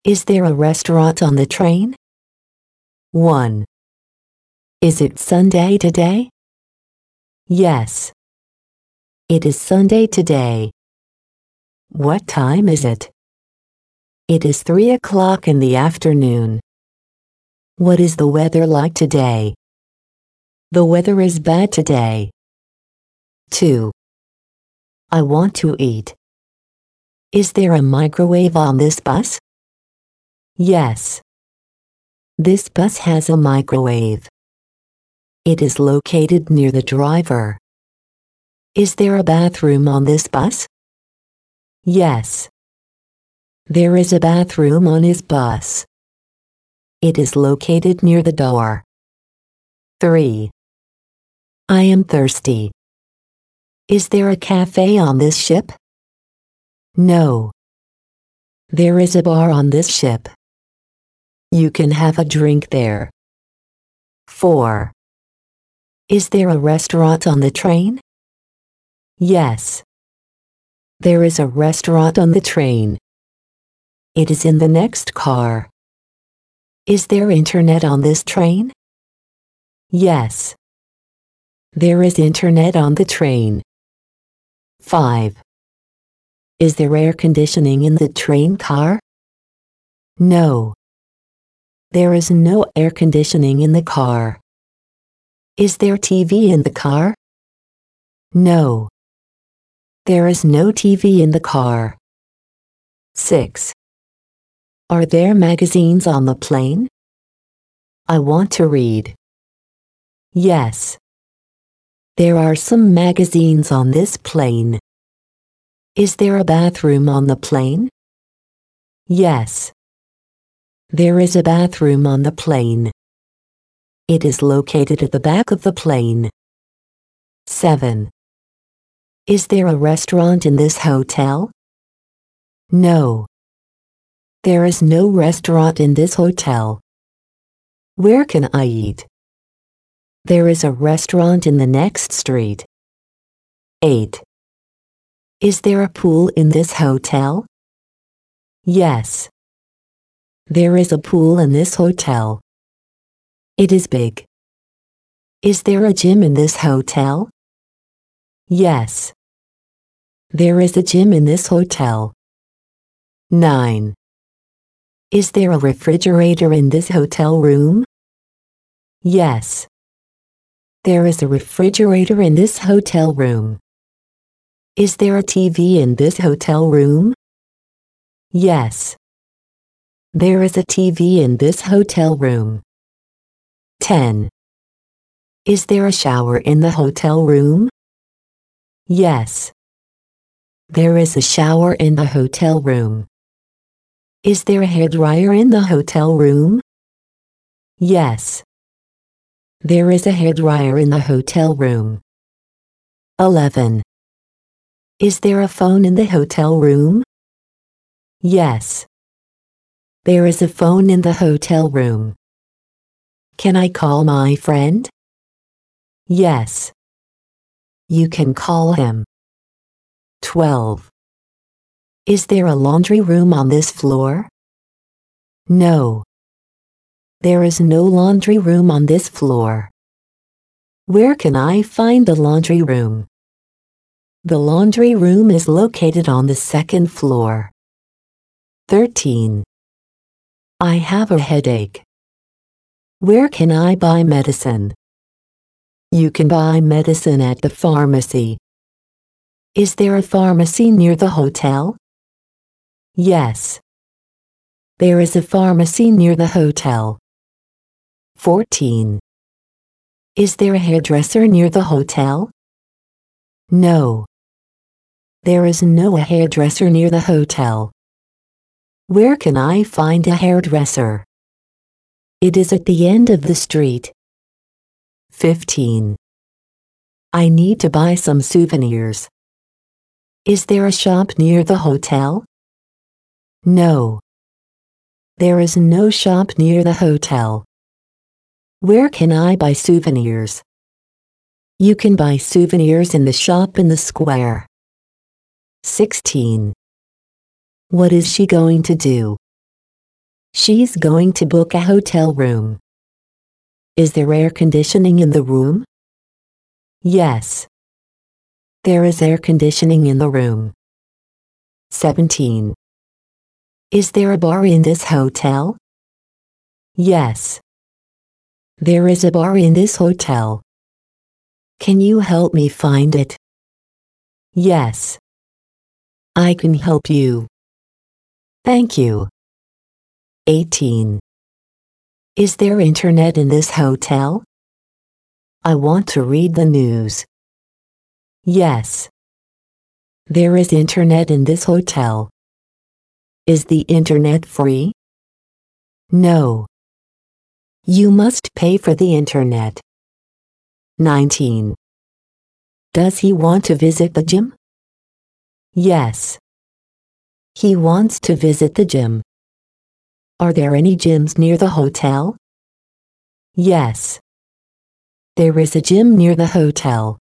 Is there a restaurant on the train? 1. Is it Sunday today? Yes. It is Sunday today. What time is it? It is 3 o'clock in the afternoon. What is the weather like today? The weather is bad today. 2. I want to eat. Is there a microwave on this bus? Yes. This bus has a microwave. It is located near the driver. Is there a bathroom on this bus? Yes. There is a bathroom on his bus. It is located near the door. 3. I am thirsty. Is there a cafe on this ship? No. There is a bar on this ship. You can have a drink there. 4. Is there a restaurant on the train? Yes. There is a restaurant on the train. It is in the next car. Is there internet on this train? Yes. There is internet on the train. 5. Is there air conditioning in the train car? No. There is no air conditioning in the car. Is there TV in the car? No. There is no TV in the car. 6. Are there magazines on the plane? I want to read. Yes. There are some magazines on this plane. Is there a bathroom on the plane? Yes. There is a bathroom on the plane. It is located at the back of the plane. 7. Is there a restaurant in this hotel? No. There is no restaurant in this hotel. Where can I eat? There is a restaurant in the next street. 8. Is there a pool in this hotel? Yes. There is a pool in this hotel. It is big. Is there a gym in this hotel? Yes. There is a gym in this hotel. 9. Is there a refrigerator in this hotel room? Yes. There is a refrigerator in this hotel room. Is there a TV in this hotel room? Yes. There is a TV in this hotel room. 10. Is there a shower in the hotel room? Yes. There is a shower in the hotel room. Is there a hairdryer in the hotel room? Yes. There is a hairdryer in the hotel room. 11. Is there a phone in the hotel room? Yes. There is a phone in the hotel room. Can I call my friend? Yes. You can call him. 12. Is there a laundry room on this floor? No. There is no laundry room on this floor. Where can I find the laundry room? The laundry room is located on the second floor. 13. I have a headache. Where can I buy medicine? You can buy medicine at the pharmacy. Is there a pharmacy near the hotel? Yes. There is a pharmacy near the hotel. 14. Is there a hairdresser near the hotel? No. There is no hairdresser near the hotel. Where can I find a hairdresser? It is at the end of the street. 15. I need to buy some souvenirs. Is there a shop near the hotel? No. There is no shop near the hotel. Where can I buy souvenirs? You can buy souvenirs in the shop in the square. 16. What is she going to do? She's going to book a hotel room. Is there air conditioning in the room? Yes. There is air conditioning in the room. 17. Is there a bar in this hotel? Yes. There is a bar in this hotel. Can you help me find it? Yes. I can help you. Thank you. 18. Is there internet in this hotel? I want to read the news. Yes. There is internet in this hotel. Is the internet free? No. You must pay for the internet. 19. Does he want to visit the gym? Yes. He wants to visit the gym. Are there any gyms near the hotel? Yes. There is a gym near the hotel.